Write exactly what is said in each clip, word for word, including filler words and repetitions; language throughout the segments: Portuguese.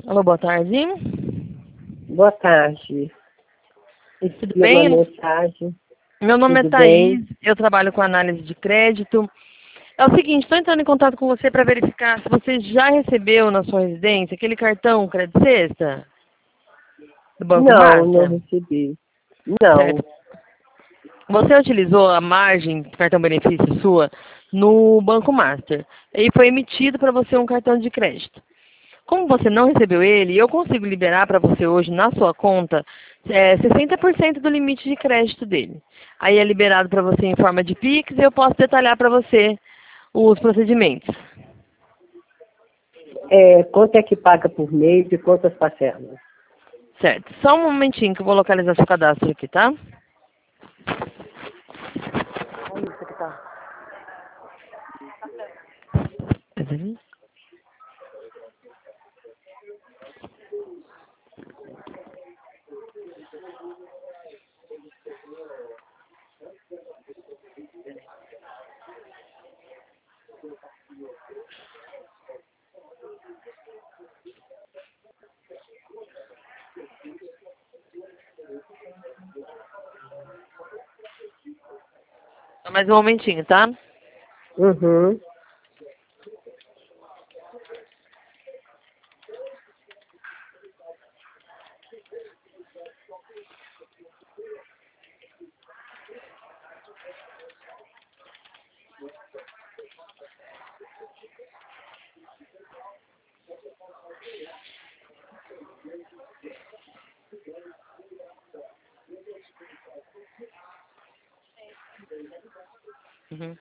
Alô, boa tarde. Boa tarde. Tudo E bem? uma mensagem. Meu nome Tudo é bem? Thaís, eu trabalho com análise de crédito. É o seguinte, estou entrando em contato com você para verificar se você já recebeu na sua residência aquele cartão Crédito Sexta do Banco Não, não Master. recebi. Não. Certo. Você utilizou a margem do cartão benefício sua no Banco Master e foi emitido para você um cartão de crédito. Como você não recebeu ele, eu consigo liberar para você hoje na sua conta é, sessenta por cento do limite de crédito dele. Aí é liberado para você em forma de Pix e eu posso detalhar para você os procedimentos. É, quanto é que paga por mês e quantas parcelas? Certo. Só um momentinho que eu vou localizar seu cadastro aqui, tá? Olha isso aqui, tá? Uhum. Só mais um momentinho, tá? Uhum. Uhum.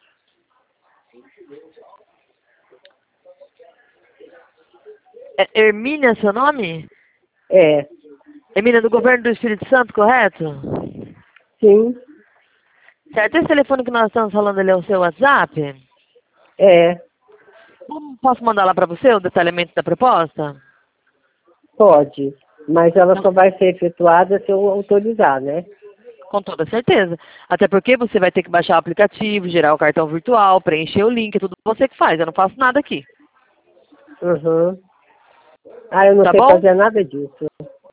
É Hermínia seu nome? É, Hermínia do Governo do Espírito Santo, correto? sim, Certo. Esse telefone que nós estamos falando ali é o seu WhatsApp? é, Como posso mandar lá para você o detalhamento da proposta? pode. Mas ela só vai ser efetuada se eu autorizar, né? Com toda certeza. Até porque você vai ter que baixar o aplicativo, gerar o cartão virtual, preencher o link, é tudo você que faz. Eu não faço nada aqui. Uhum. Ah, eu não Tá sei bom? fazer nada disso.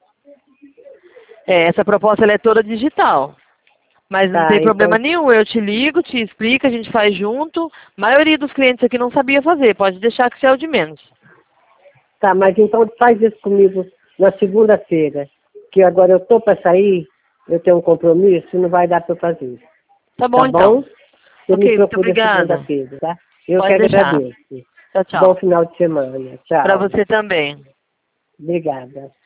É, essa proposta ela é toda digital. Mas não Tá, tem problema então, nenhum. Eu te ligo, te explico, a gente faz junto. A maioria dos clientes aqui não sabia fazer. Pode deixar que isso é o de menos. tá, mas então faz isso comigo na segunda-feira, que agora eu tô para sair, eu tenho um compromisso e não vai dar para eu fazer. Tá bom, Tá então. bom? Você me Ok, muito procura obrigada. segunda-feira, tá? Eu que Pode deixar. agradeço. Tchau, Bom tchau. final de semana. Para Tchau. você também. Obrigada.